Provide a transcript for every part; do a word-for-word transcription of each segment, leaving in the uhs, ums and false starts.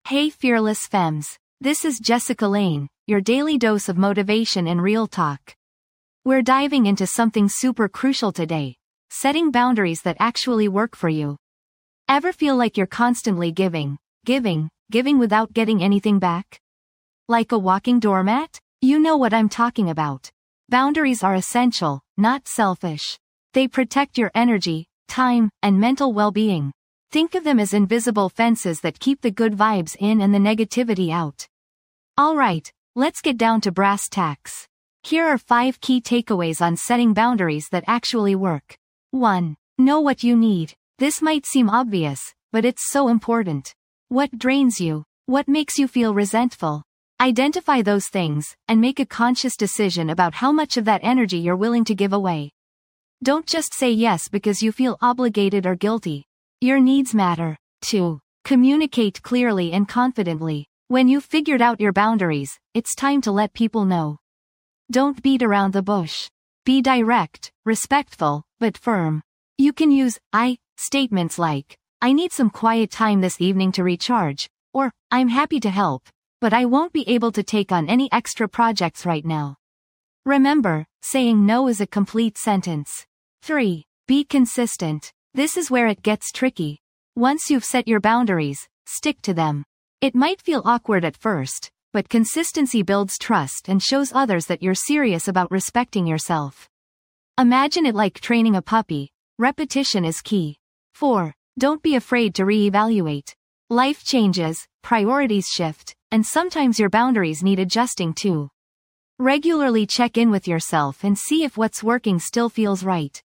Hey fearless femmes, this is Jessica Lane, your daily dose of motivation and real talk. We're diving into something super crucial today, setting boundaries that actually work for you. Ever feel like you're constantly giving, giving, giving without getting anything back? Like a walking doormat? You know what I'm talking about. Boundaries are essential, not selfish. They protect your energy, time, and mental well-being. Think of them as invisible fences that keep the good vibes in and the negativity out. Alright, let's get down to brass tacks. Here are five key takeaways on setting boundaries that actually work. one. Know what you need. This might seem obvious, but it's so important. What drains you? What makes you feel resentful? Identify those things, and make a conscious decision about how much of that energy you're willing to give away. Don't just say yes because you feel obligated or guilty. Your needs matter. two. Communicate clearly and confidently. When you've figured out your boundaries, it's time to let people know. Don't beat around the bush. Be direct, respectful, but firm. You can use I statements like, I need some quiet time this evening to recharge, or, I'm happy to help, but I won't be able to take on any extra projects right now. Remember, saying no is a complete sentence. three. Be consistent. This is where it gets tricky. Once you've set your boundaries, stick to them. It might feel awkward at first, but consistency builds trust and shows others that you're serious about respecting yourself. Imagine it like training a puppy. Repetition is key. four. Don't be afraid to reevaluate. Life changes, priorities shift, and sometimes your boundaries need adjusting too. Regularly check in with yourself and see if what's working still feels right.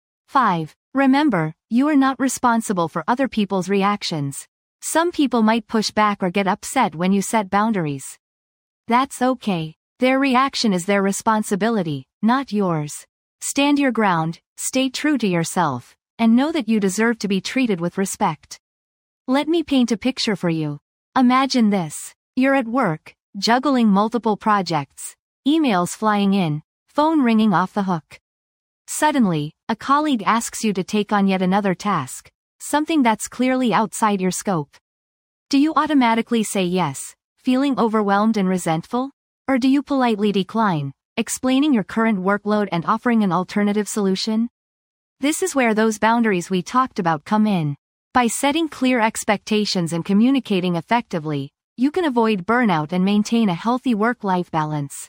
five. Remember, you are not responsible for other people's reactions. Some people might push back or get upset when you set boundaries. That's okay. Their reaction is their responsibility, not yours. Stand your ground, stay true to yourself, and know that you deserve to be treated with respect. Let me paint a picture for you. Imagine this. You're at work, juggling multiple projects, emails flying in, phone ringing off the hook. Suddenly, a colleague asks you to take on yet another task, something that's clearly outside your scope. Do you automatically say yes, feeling overwhelmed and resentful? Or do you politely decline, explaining your current workload and offering an alternative solution? This is where those boundaries we talked about come in. By setting clear expectations and communicating effectively, you can avoid burnout and maintain a healthy work-life balance.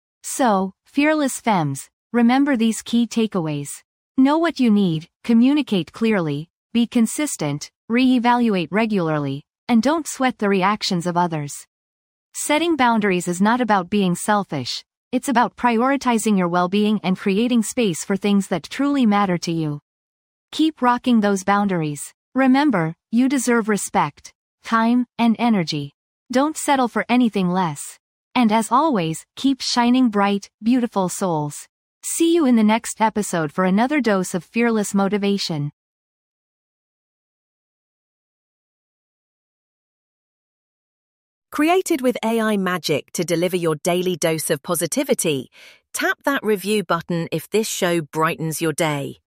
So, fearless femmes, remember these key takeaways. Know what you need, communicate clearly, be consistent, reevaluate regularly, and don't sweat the reactions of others. Setting boundaries is not about being selfish, it's about prioritizing your well-being and creating space for things that truly matter to you. Keep rocking those boundaries. Remember, you deserve respect, time, and energy. Don't settle for anything less. And as always, keep shining bright, beautiful souls. See you in the next episode for another dose of fearless motivation. Created with A I magic to deliver your daily dose of positivity, tap that review button if this show brightens your day.